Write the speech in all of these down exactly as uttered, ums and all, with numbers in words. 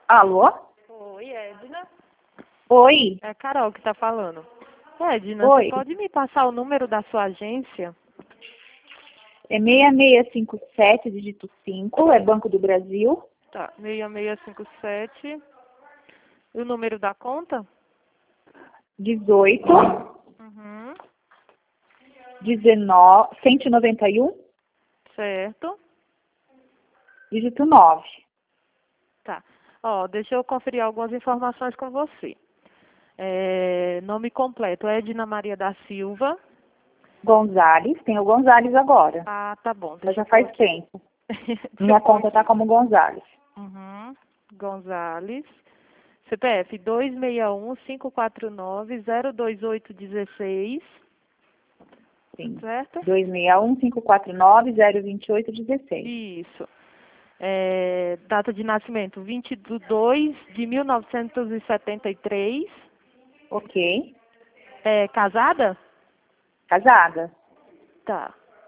Alô? Oi, Edna. Oi? É a Carol que tá falando. Edna, Oi. você pode me passar o número da sua agência? É seis seis cinco sete, dígito cinco, é Banco do Brasil. Tá, seis seis cinco sete. E o número da conta? dezoito, Uhum. dezenove, cento e noventa e um, Certo. dígito nove. Tá. Ó, deixa eu conferir algumas informações com você. É, nome completo, Edna Maria da Silva. Gonzales, tem o Gonzales agora. Ah, tá bom. Mas Deixa já eu pôr faz aqui. tempo. Deixa Minha eu pôr conta tá aqui. como Gonzales. Uhum. Gonzales. C P F dois seis um, cinco quatro nove, zero dois oito um seis. Sim. Certo? dois seis um, cinco quatro nove, zero dois oito um seis. Isso. É, data de nascimento, vinte de dois de mil novecentos e setenta e três. Ok. É, casada? Casada. Tá.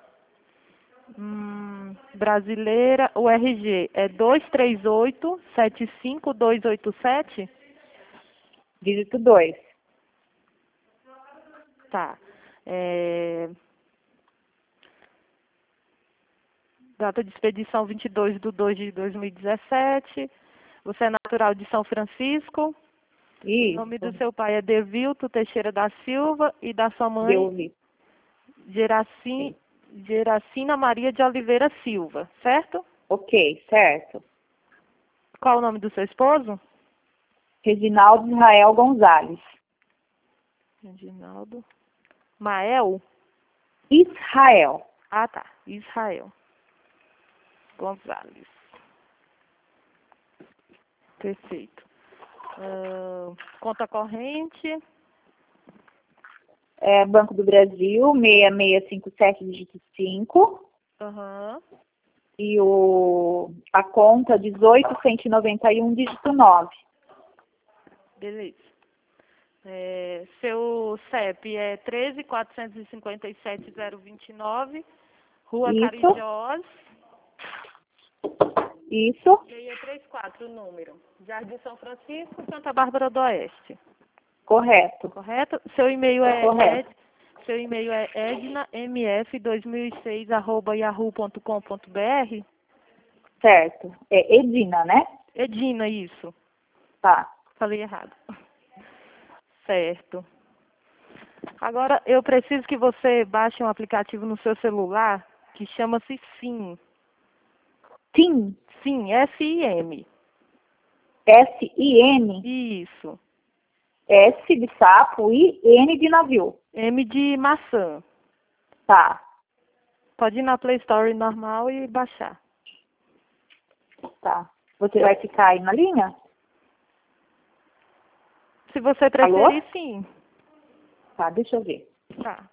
Hum, brasileira, o R G é dois três oito, sete cinco dois oito sete? Dígito dois. Tá. É, data de expedição vinte e dois de dois de dois mil e dezessete. Você é natural de São Francisco. O nome do Isso. seu pai é Devilto Teixeira da Silva e da sua Deu mãe, ouvi. Geracin, Sim. Geracina Maria de Oliveira Silva, certo? Ok, certo. Qual o nome do seu esposo? Reginaldo Israel Gonzales. Reginaldo. Mael? Israel. Ah, tá. Israel Gonzales. Perfeito. Ah, conta corrente. É, Banco do Brasil, seis seis cinco sete, dígito cinco. Aham. E o, a conta dezoito, cento e noventa e um, dígito nove. Beleza. É, seu C E P é treze quatrocentos e cinquenta e sete zero vinte e nove, Rua Isso, Carijós. isso, E aí é trinta e quatro o número. Jardim São Francisco, Santa Bárbara do Oeste. correto. Correto? Seu e-mail é Correto. ed, seu e-mail é edna m f dois mil e seis arroba yahoo ponto com ponto br. Certo. É Edina, né? Edina, isso. Tá. Falei errado. Certo. Agora eu preciso que você baixe um aplicativo no seu celular que chama-se Sim. Sim. Sim, S I M. S I N. Isso. S de sapo e N de navio. M de maçã. Tá. Pode ir na Play Store normal e baixar. Tá. Você vai ficar aí na linha? Se você Alô? preferir, sim. Tá, deixa eu ver. Tá.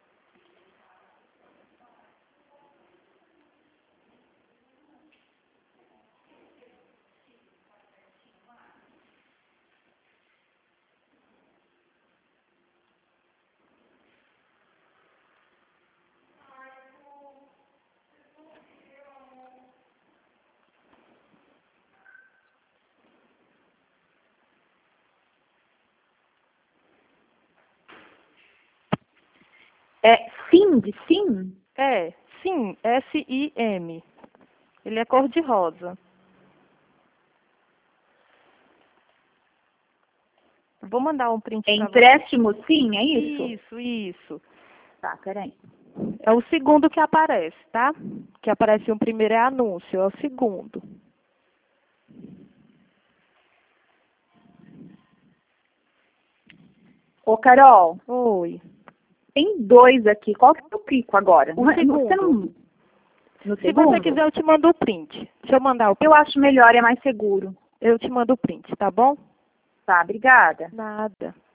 É sim de sim? É, sim, S I M. Ele é cor de rosa. Vou mandar um print É para você. empréstimo sim, é isso? Isso, isso. Tá, peraí. É o segundo que aparece, tá? Que aparece um primeiro é anúncio, é o segundo. Ô, Carol, Oi. tem dois aqui. Qual que eu clico agora? O Não é- segundo. Você não... No Se você segundo? quiser, eu te mando o print. Deixa eu mandar o print. Eu acho melhor, é mais seguro. Eu te mando o print, tá bom? Tá, obrigada. Nada.